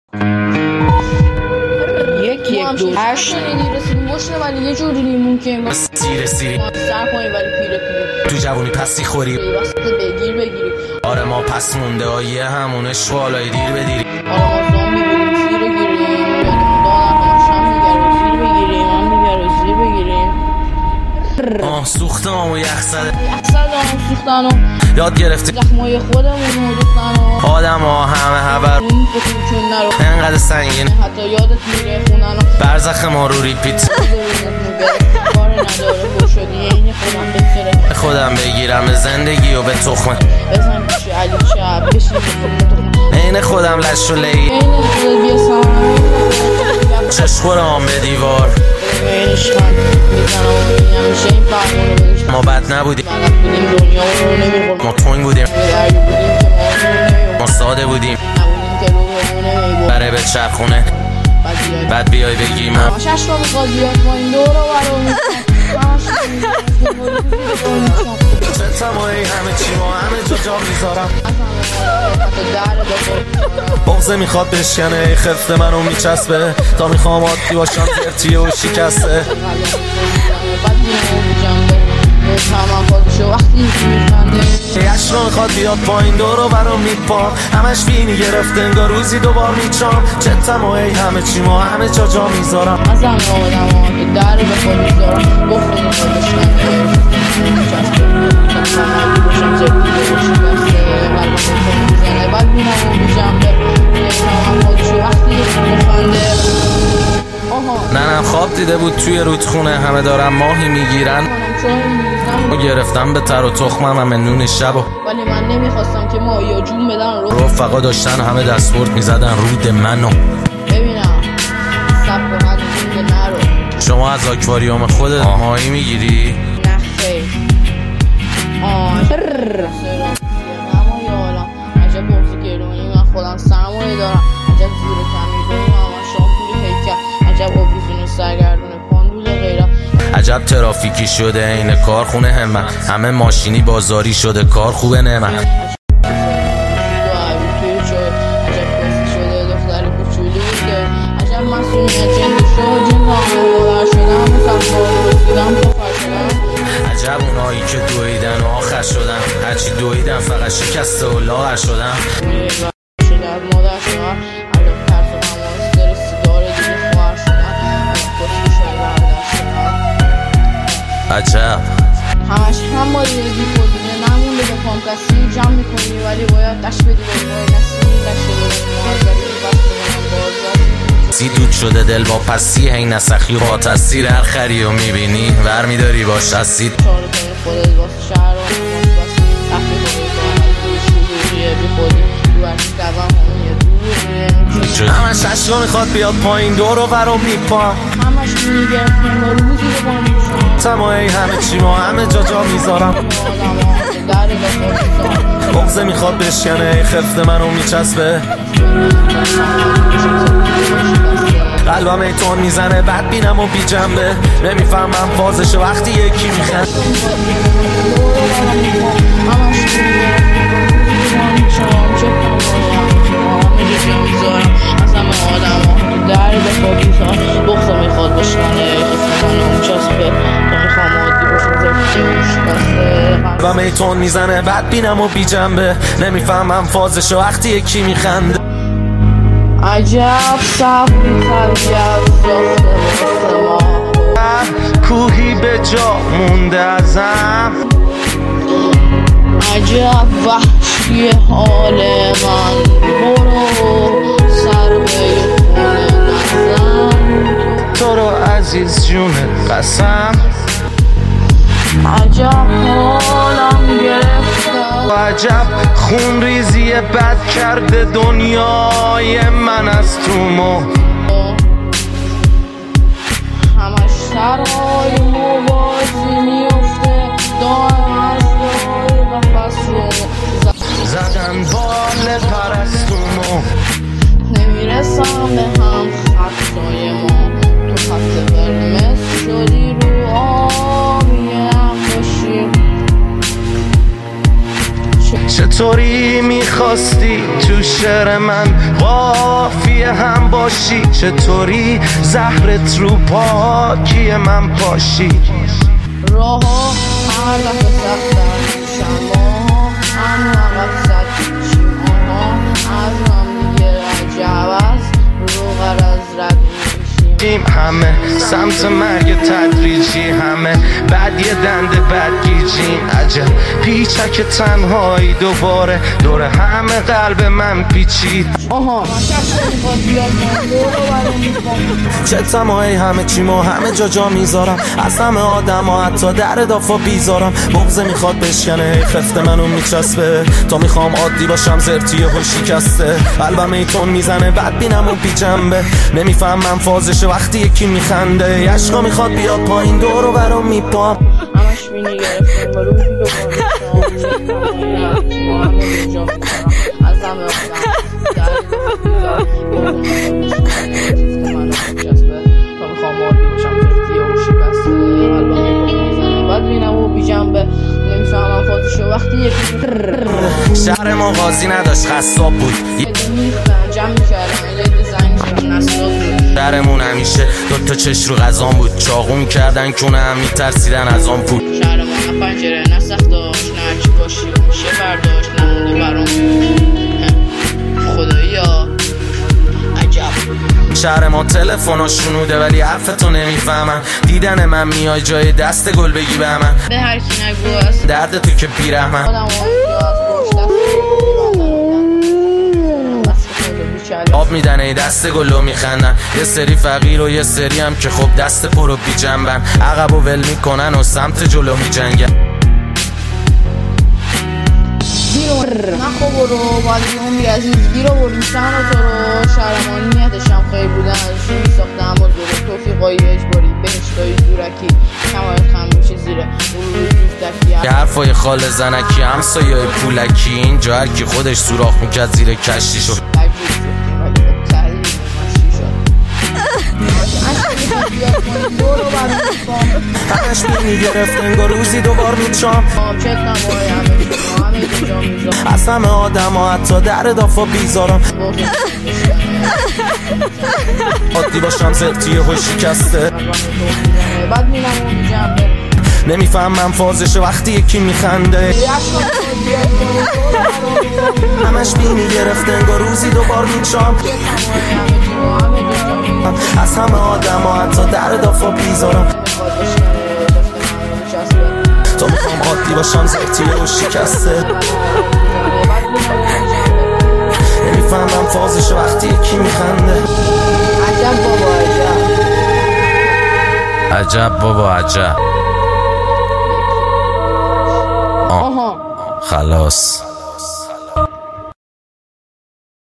1 2 8 رسیدیم مشنه ولی یه جوری نیمون که انگار سیر سر کنیم ولی پیره تو جوونی پسی خوری وقت بگیری آره ما پس مونده آیه همونه شوالای دیر بدیری آره ما زامبی بودیم زیر گیریم دانم شم میگرم زیر بگیریم هم میگرم زیر بگیریم سوختم و یخصده سوختن و یاد گرفتی زخمای خودمون رو دوستن و آدم ها همه هبر اون بکنیم چون نرو انقدر سنگین حتی یادت میره خونن و برزخ ما رو ریپیت کار نداره باشدی اینی خودم بسره خودم بگیرم به زندگی و به تخمه بزن پیشی علی چه بشیم تخمه این خودم لش و لی این خودت بیاسم چشم خورم به دیوار اینش خند میزنم و میگم میشه این فرمون رو بگشتم ما بد نبودیم فقط بودیم دنیا رو نمیخورم ما تونگ بودیم درگی بودیم که ما ما ساده بودیم نبودیم که روحمونه میبود بره به چرخونه بعد بیای بگیم همش عشقا میخواد بیاد ما این دور رو برو میکنم تمایی همه چی ما همه جا میذارم بغزه میخواد بشکنه خفته منو میچسبه تا میخوام عادی باشم زرتیه و شکسته عشقا میخواد بیاد پایین دورو برام میپام همش بینی گرفته انگار روزی دوبار میچام چه تمایی همه چی ما همه جا میذارم از همه آدم ها که در به خود میذارم گفتم میخواد بشکنه ننم خواب دیده بود توی رودخونه همه دارم ماهی میگیرن و گرفتم به تر و تخمم همه نون شبا ولی من نمیخواستم که ما یا جون بدن رفقا داشتن همه دستورد میزدن رود منو ببینم سب کنه جون به نرو شما از آکواریوم خودت ماهی میگیری؟ نه خیر اما یالا عجب بغضی گرونی من خودم سرمایه دارم عجب زور کمی داریم اما شامپولی هیکل عجب آبریزون سرگردونه پاندول غیره عجب ترافیکی شده این کارخونه همه ماشینی بازاری شده کار خوبه نمه عجب اونایی که دویدن و آخر شدن هرچی دویدن فقط شکسته و لاغر شدن عجب همش هم باید بی خودونه نمونده به پام کسی جمع میکنی ولی باید دشت بدی باید نسی دشت سی دود شده دل با پسی هی نسخی و با تاثیر هر خری رو میبینی ور میداری باش اسید چاره کنی خودت واسه شهر و واسه رفتی کنی کنی شروعیه بی خودی رو ارسی کبم همونیه همش عشقا میخواد بیاد پایین دور و برام میپام همش میگرفتیم و روزی رو با میشم تمایی همه چی ما همه جا میذارم بغزه میخواد بشکنه خفته منو میچسبه قلبم ایتون میزنه بد بینم و بی جنبه نمیفهمم فازش وقتی یکی میخند از همه آدم ها در به خودیزان بغزه میخواد بشکنه خفته منو میچسبه تا میخوام عادی باشم زرده قلبم ایتون میزنه بد بینم و بی جنبه نمیفهمم فازش وقتی یکی میخنده عجب صبری طبیعت ساخته واسه ما کوهی به جا مونده ازم عجب وحشی حال من برو سر به خونه نزن تو رو عزیز جون قسم عجب حالم گرفته و عجب خون ریزی بد کرده دنیای من از تو مو همش سرهای موازی میفته دارم از رای قفص رو زدن بال پرستومو نمیرسم به هم خطای ما تو خط قرمز شدی رو آبیم باشی چطوری میخواستی تو شعر من قافیه هم باشی، چطوری زهرت رو پاکی من پاشی. راه ها هر دفعه سختر میشم، همون عقب چیم از هم دیگه عجب است، رو غرض رد میشیم همه سمت مرگ تدریجی، همه بعد یه دنده بدگیجیم. عجب پیچک تنهایی دوباره دور همه قلب من پیچید. چتم های همه چیمو همه جا میذارم، از همه آدم ها حتی در دافا بیزارم. بغضه میخواد بشکنه خفته منو میچسبه، تا میخوام عادی باشم زرتی و شکسته. قلبم ایتون میزنه بعد بینم و بی جنبه، نمیفهمم فازشه وقتی یکی میخنده. عشقا میخواد بیاد پایین دور و برام میپام، همش بینی گرفتم و روزی دوباره از همه شهر ما قاضی نداشت خصاب بود، جمع میکردم یه دیزاین نسلات بود. شهرمون همیشه دوتا چش رو غذام بود، چاقون کردن کونه هم میترسیدن از آن پول. شهر ما نه پنجره نه سخت داشت، نه هرچی باشی میشه برداشت، نمونده برام خدایا عجب. شهر ما تلفن‌ها شنوده ولی حرفتو نمیفهمن، دیدن من میای جای دست گل بگی به من، به هر کی نگو است درد تو که بیرحمن. آب میدن ای دست گلو میخندن، یه سری فقیر و یه سری هم که خب دست پر و بی جنبن، عقب و ول میکنن و سمت جلو میجنگن. نخو برو باید اون عزیز گیرو بریم سن و تو رو شهرمان نیتش هم خیلی بودن ازشون میساختم و دوره توفیقایی اجباری بهشتایی زورکی کمایت خم میشه زیره یه حرفای خال زنکی همسایه پولکی، اینجا هر کی خودش سوراخ میکرد زیر کشتی شد. همش میگرفت انگار روزی دوبار میچام، از همه آدم ها حتی در دافا بیزارم. عادی باشم زرتی و شکسته، نمیفهمم فازشه وقتی یکی میخنده. همش بینی گرفته انگار روزی دوبار میچام، از همه آدم ها حتی در دافا بیزارم. تا میخوام عادی باشم زرتی و شکسته، نمیفهمم فازشه وقتی یکی میخنده. عجب بابا عجب، عجب بابا عجب. خلاص.